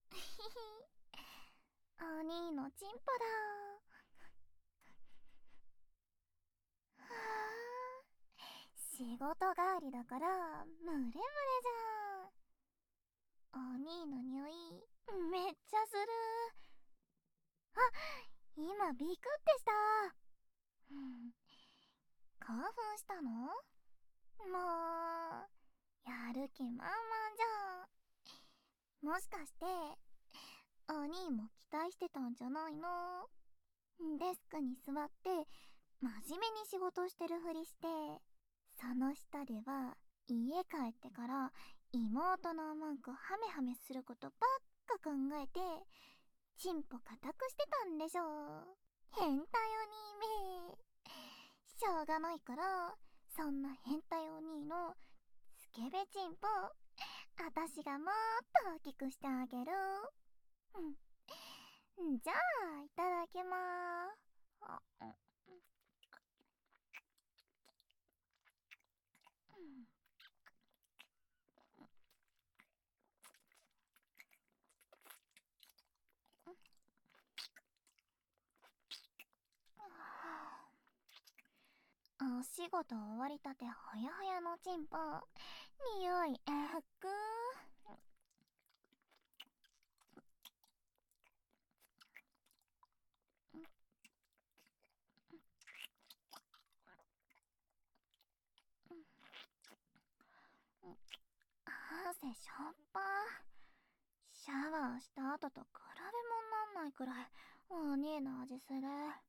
お兄のチンポだ。はあ、仕事帰りだからムレムレじゃん。お兄の匂いめっちゃする。あ、今ビクってした。うん、興奮したの？もうやる気満々じゃん。もしかしてお兄も期待してたんじゃないの？デスクに座って真面目に仕事してるふりして、その下では家帰ってから妹の文句ハメハメすることばっか考えてチンポ固くしてたんでしょ。変態お兄め。しょうがないから、そんな変態お兄のスケベチンポあたしがもっと大きくしてあげる。じゃあいただきまーす。お仕事終わりたてほやほやのチンポ、匂いえふく。汗しょっぱ。シャワーした後と比べ物なんないくらいお兄の味する。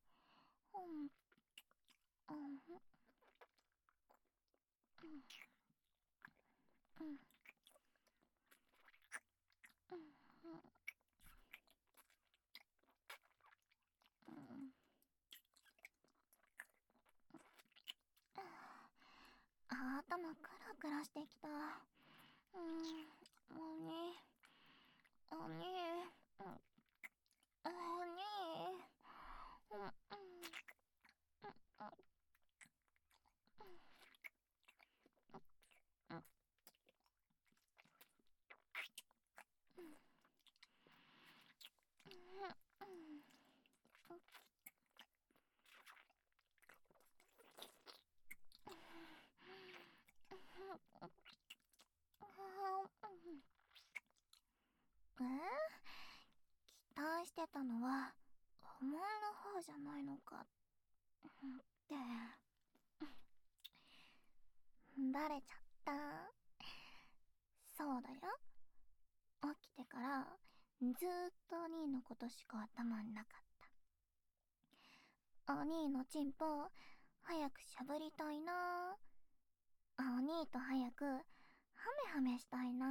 頭クラクラしてきた。お兄、お兄、お兄。期待してたのはお前の方じゃないのかってバレちゃった。そうだよ、起きてからずーっとお兄のことしか頭になかった。お兄のチンポ早くしゃぶりたいな。お兄と早くハメハメしたいな。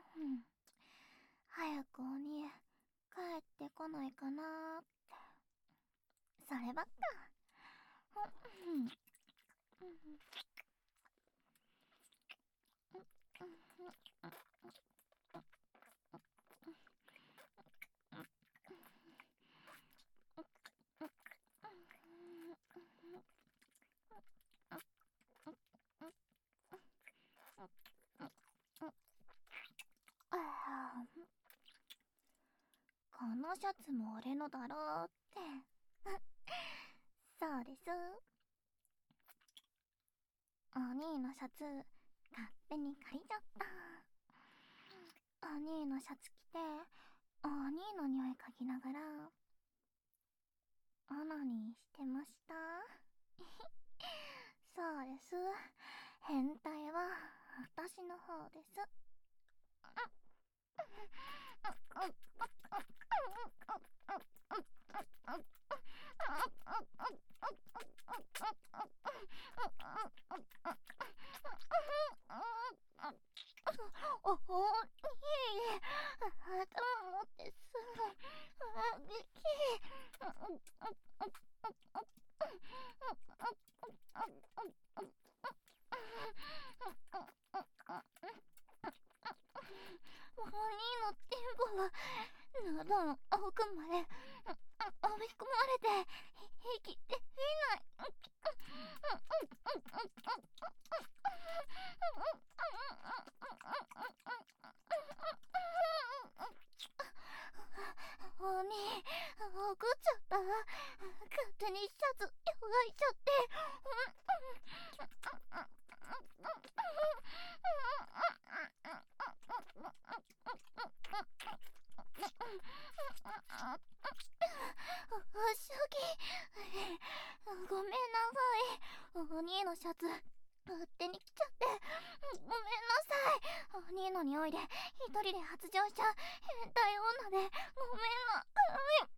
早くお兄帰ってこないかなって、そればっか。このシャツも俺のだろうって。そうです。お兄のシャツ勝手に借りちゃった。お兄のシャツ着てお兄の匂い嗅ぎながらオナニーしてました。そうです。変態は私の方です。お、いえいえ、頭持ってすぐ、激。お兄のチンポは喉の奥まで飲み込まれて息できない。 ってしょき、ごめんなさい。お兄のシャツ勝手に着ちゃってごめんなさい。お兄の匂いで一人で発情しちゃう変態女でごめんなさい。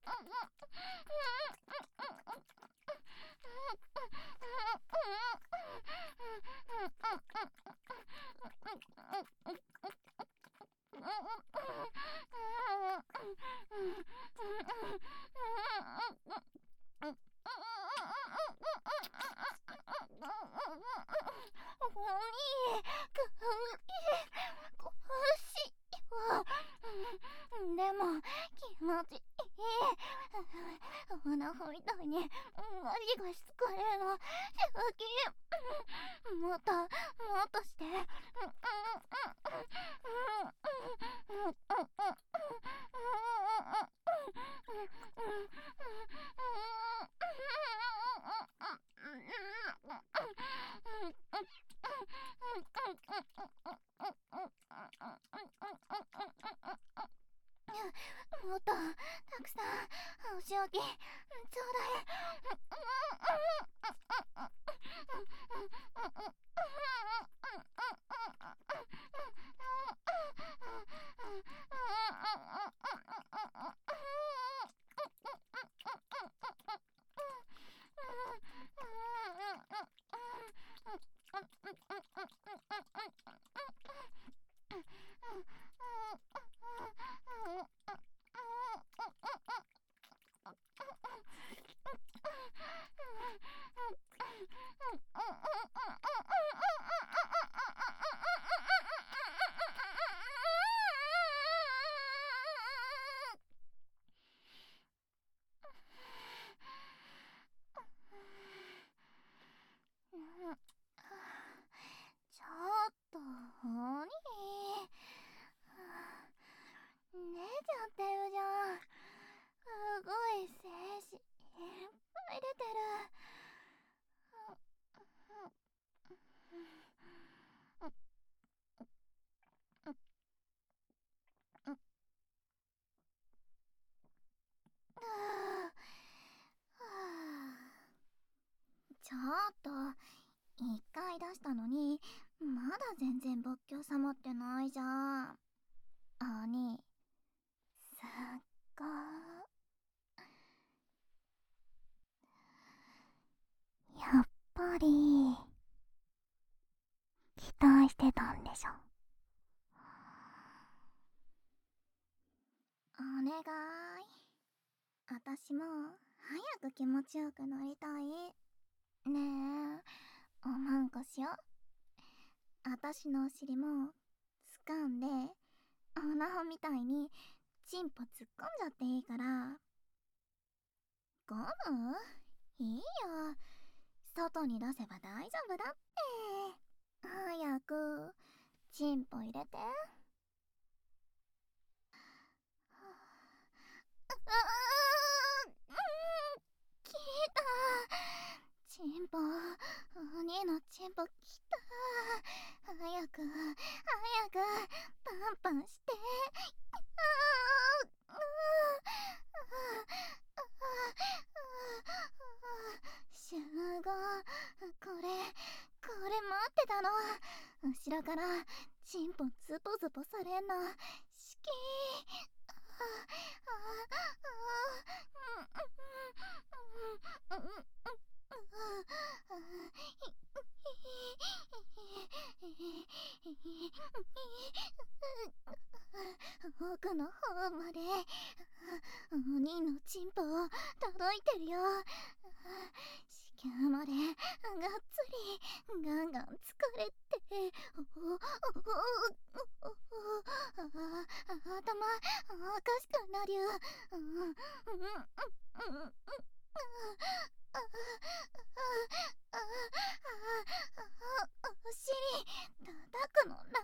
お兄、しいわ。でも気持ちいい。女みたいに足がしつかれるの好き。もっとして。もっとたくさんお仕置きちょうだい。ちょっとお兄、出ちゃってるじゃん。すごい精子いっぱい出てる。ちょっと一回出したのにまだ全然勃起収まってないじゃん。兄、すっごい。やっぱり期待してたんでしょ。お願い。私も早く気持ちよくなりたい。ねえ、おまんこしよ。私のお尻も掴んでオナホみたいにチンポ突っ込んじゃっていいから。ゴム？いいよ、外に出せば大丈夫だって。早くチンポ入れて。きた。チンポ、お兄のチンポきた。早くパンパンして。集合。これ待ってたの。後ろからチンポズポズポされんの好き。奥の方までお兄のチンポを届いてるよ。子宮までがっつりガンガン疲れて、頭おかしくなりゅう。お尻叩くのダメ。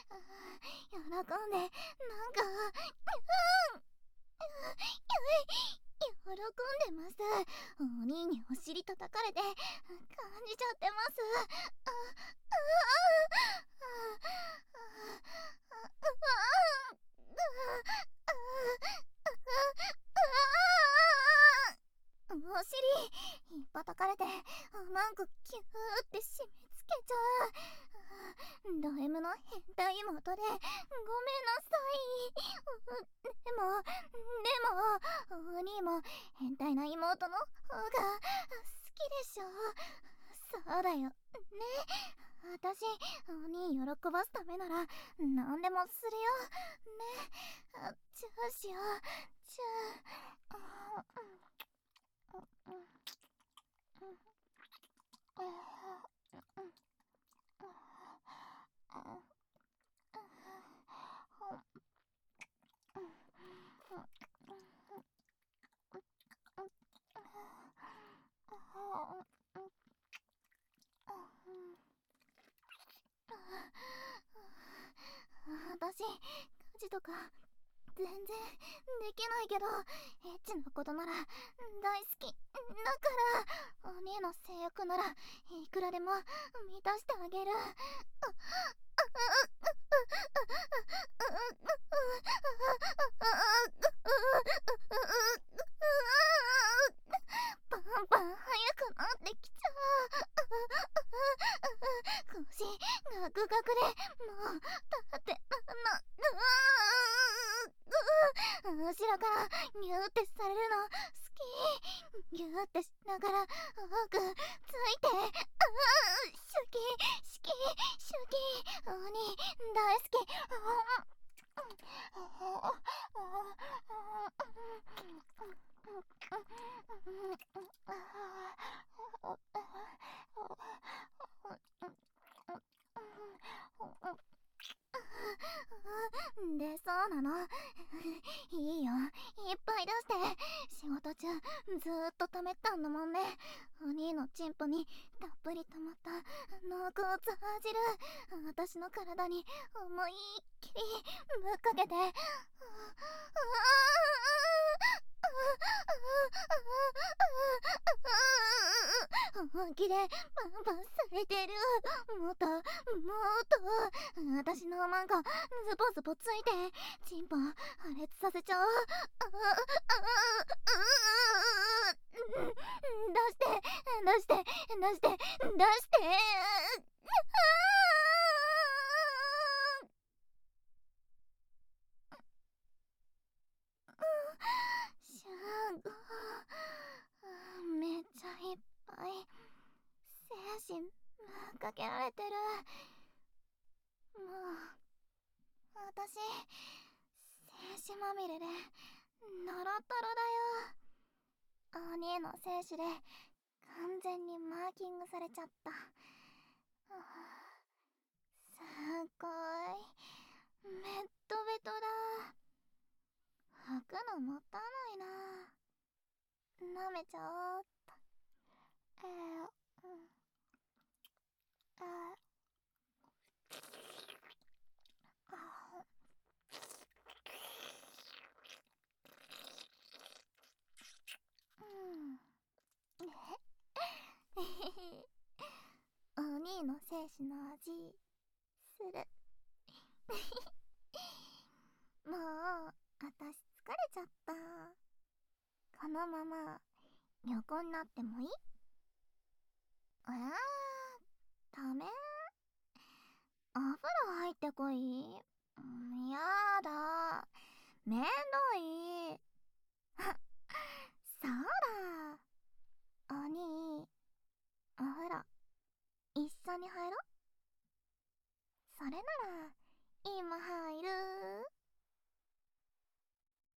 喜んでなんかんでます。お兄にお尻叩かれて感じちゃってます。お尻ひっぱたかれてなんかキューって締め付けちゃう。ド M の変態妹でごめんなさい。でもお兄も変態な妹の方が好きでしょ。そうだよね。私お兄喜ばすためなら何でもするよね。チューしよう。チュー。私家事とか全然できないけどエッチなことなら大好きだからお姉の性欲ならいくらでも満たしてあげる。バンバン速くなってきちゃう。腰ガクガクでもう立って後ろからギューってされるの好き。ギューってしながら奥ついてシュキシキシュキ。鬼大好き。でそうなの。いいよいっぱい出して。仕事中ずーっと溜めたんだもんね。お兄のチンポにたっぷり溜まった濃厚ザー汁私の体に思いっきりぶっかけて本気でバンバンされてる。もっと私のマンコズボズボついてチンポ破裂させちゃう。出してシャゴめっちゃいっぱい精神かけられてる。もう私精子まみれでドロドロだよ。兄の精子で完全にマーキングされちゃった。すっごいベッドベトだ。履くのもったいないな。舐めちゃおうっと。お兄の精子の味する。もう私疲れちゃった。このまま横になってもいい？ダメ？お風呂入ってこい。やだめんどい。そうだお兄お風呂一緒に入ろ。それなら今入る。